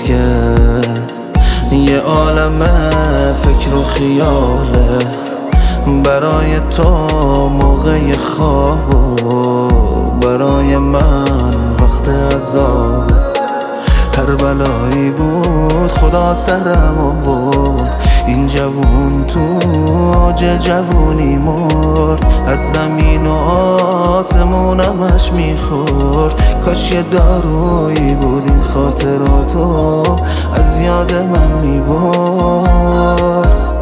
دیگه یه عالم فکر و خیاله برای تو موقع خواب و برای من وقت عذاب. هر بلایی بود خدا سرم آورد، این جوون تو اوج جوونی مرد. از زمین و آسمونمش میخورد، کاش یه دارویی بود این خاطراتو از یاد من میبرد.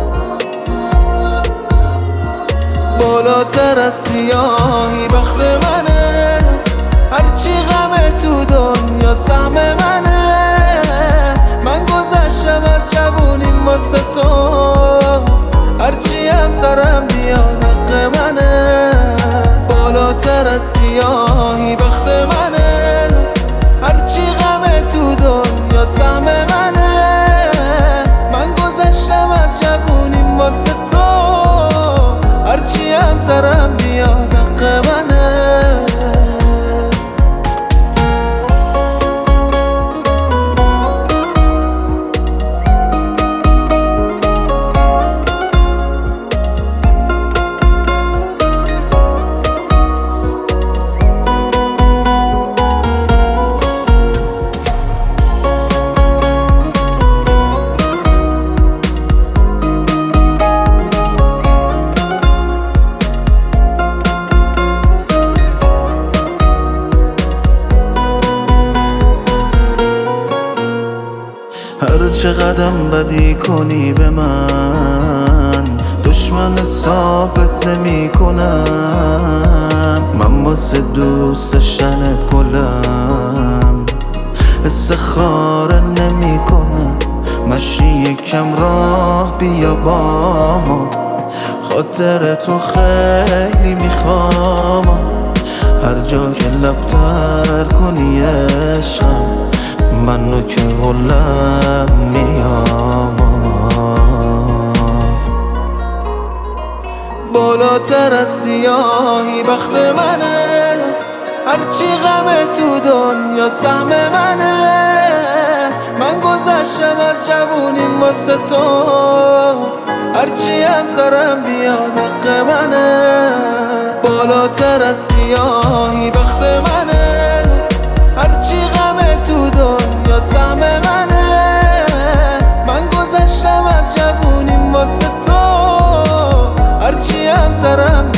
بالاتر از سیاهی بخت منه، هرچی غم تو دنیا سهم منه. من گذشتم از جوونیم واسه تو، هرچی هم سرم بیاد حق منه. بالاتر از سیاهی بخت منه، هرچی غم تو دنیا سهم منه. من گذشتم از جوونیم واسه تو، هرچی هم سرم بیاد حق منه. هر چقدرم بدی کنی به من، دشمن ثابت نمی کنم. من واسه دوست داشتنت گلم، استخاره نمی کنم. مشی یکم راه بیا با ما، خاطر تو خیلی میخوام. هر جا که لب تر کنی عشقم، منو که غلم میام. بالاتر از سیاهی بخت منه، هرچی غم تو دنیا سهم منه. من گذشتم از جوونیم واسه تو، هرچی هم سرم بیاد حق منه. بالاتر از سیاهی بخت منه، هرچی غم تو دنیا سهم منه. من گذشتم از جوونیم واسه تو، هرچی هم سرم